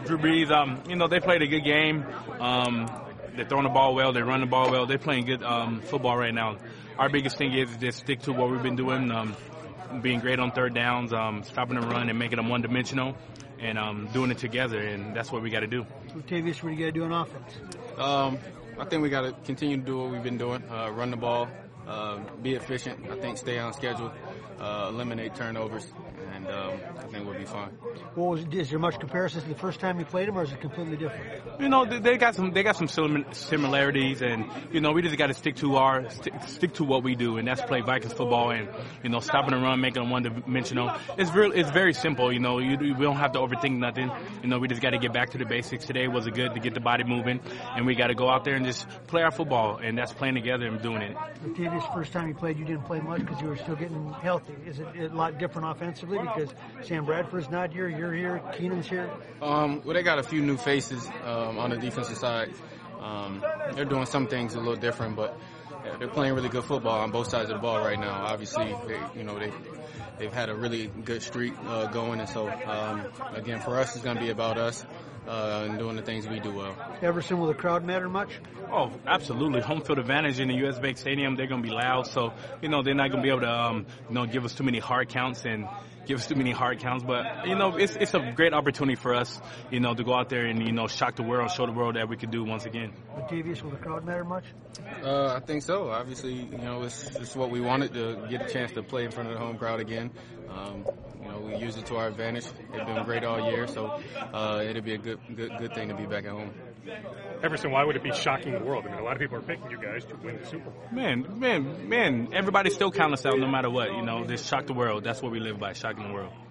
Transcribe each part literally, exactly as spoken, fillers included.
Drew Brees, um, you know, they played a good game. Um, they're throwing the ball well. They run the ball well. They're playing good um, football right now. Our biggest thing is just stick to what we've been doing, um, being great on third downs, um, stopping the run and making them one-dimensional, and um, doing it together, and that's what we got to do. Latavius, what do you got to do on offense? Um, I think we got to continue to do what we've been doing, uh, run the ball, uh, be efficient. I think stay on schedule, uh, eliminate turnovers, and um, I think we'll be fine. What was, is there much comparison to the first time you played them, or is it completely different? You know, they, they got some they got some similarities, and you know, we just got to stick to our stick, stick to what we do, and that's play Vikings football, and you know, stopping the run, making them one-dimensional. It's real. It's very simple. You know, you, we don't have to overthink nothing. You know, we just got to get back to the basics. Today was a good to get the body moving, and we got to go out there and just play our football, and that's playing together and doing it. Latavius, first time you played, you didn't play much because you were still getting healthy. Is it a lot different offensively because Sam Bradford's not here, you're here, Keenan's here? Um, well, they got a few new faces um, on the defensive side. Um, they're doing some things a little different, but yeah, they're playing really good football on both sides of the ball right now. Obviously, they, you know, they they've had a really good streak uh, going, and so um, again, for us, it's going to be about us uh, and doing the things we do well. Everson, will the crowd matter much? Oh, absolutely. Home field advantage in the U S Bank Stadium. They're going to be loud, so you know they're not going to be able to um, you know give us too many hard counts and. Give us too many hard counts, but you know it's it's a great opportunity for us, you know, to go out there and you know shock the world, show the world that we can do once again. Latavius, will the crowd matter much? Uh, I think so. Obviously, you know, it's, it's what we wanted to get a chance to play in front of the home crowd again. Um, you know, we use it to our advantage. They've been great all year, so uh, it'll be a good good good thing to be back at home. Everson, why would it be shocking the world? I mean, a lot of people are picking you guys to win the Super Bowl. Man, man, man, everybody still count us out no matter what. You know, just shock the world. That's what we live by, shocking the world.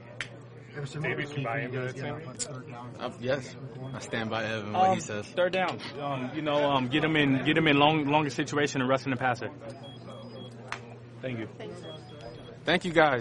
Maybe you can buy into that, Sam? Uh, yes, I stand by Evan what um, he says. Third down, um, you know, um, get them in, get them in long, longer situation and rushing the passer. Thank you. Thank you, guys.